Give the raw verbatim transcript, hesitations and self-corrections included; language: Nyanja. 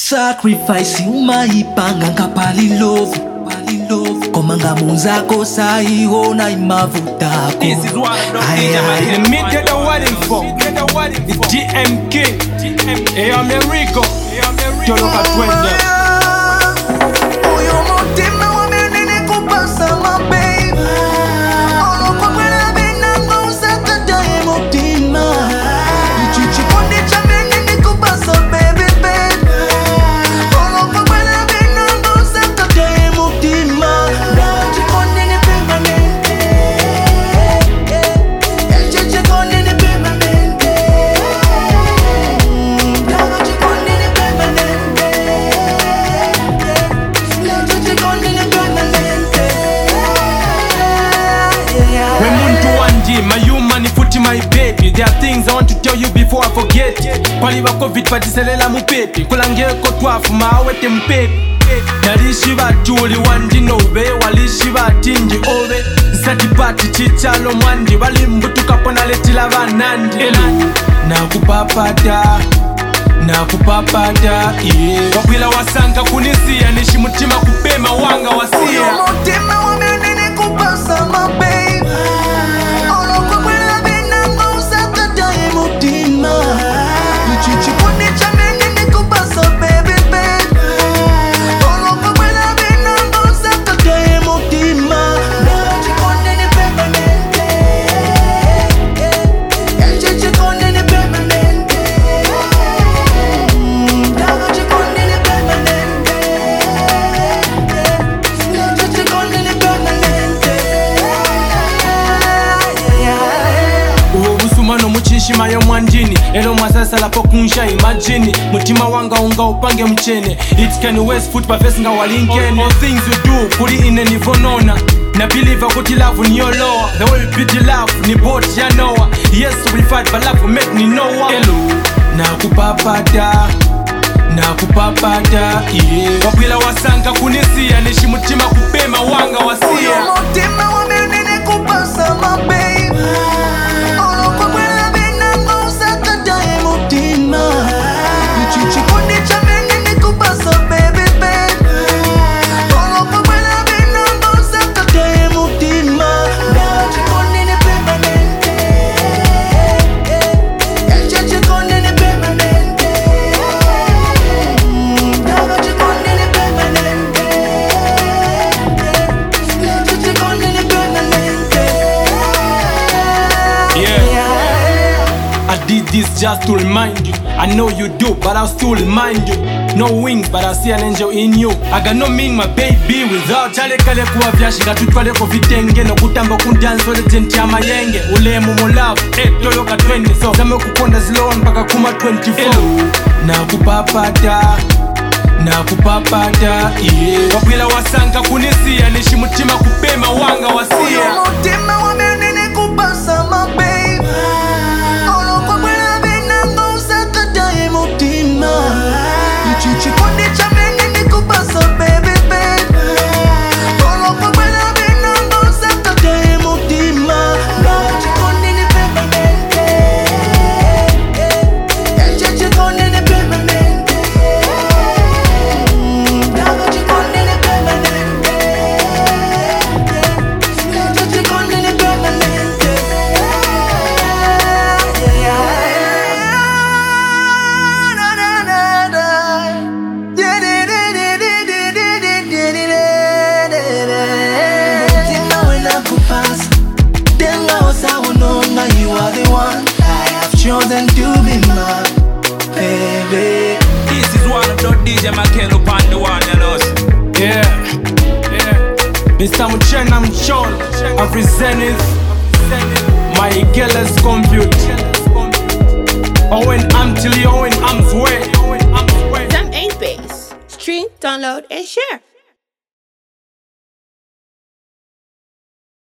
Sacrifice umaipanga kapali love, pali love. Komanga munzako saiona imavutako. This is what I the media the wedding for. The G M K. Hey, I'm Enrico. Toloka twende. My human ifuti my baby. There are things I want to tell you before I forget. Paliwa covid patiselela mupepi. Kulangeko twafu mawete mpepi. Nalishi batuli wandi nobe. Walishi batinji obe. Sati pati chichalo mwandi. Wali mbutuka pona letila vanandi. Nakupapata Nakupapata yeah. Wapila wasanka kunisia. Nishi mutima kupema wanga wasia. Mutima wamenene kupasa my baby. Shima yo mwanjini, elo masasa la pokunsha imagine. Mutima wanga unga upange mchene. It can waste foot pa face nga walinkene. All things you do, kuli ine nivonona. Na believe kuti love ni your law. The way you beat the love, ni boat ya Noah. Yes, we fight, but love will make me know what. Elo, nakupapata Nakupapata, yeah. Wapila wasanka kunisia, nishi mutima kupema wanga wasia. Mutima wamenene kupasa my baby. I did this just to remind you. I know you do, but I'll still remind you. No wings, but I see an angel in you. I got no mean my baby without chale kale kuwa vyashika tutwale ko vitenge no kutamba kundanso legend ya mayenge ule mu love eh toloka twende so zame kukonda zilo mpaka kuma twenty-four. Nakupapata Nakupapata yeah. Wapila wasanka kunisia nishi mutima kupema wanga wasia. Mutima wamenene kupasa my baby. Chosen to be my baby. This is one of the D J Makelo upon the one and us. Yeah, yeah. Mister Muchena Mchol, every zenith. My girl's compute. Owen I'm till you Owen I'm way. Them eight base. Stream, download, and share.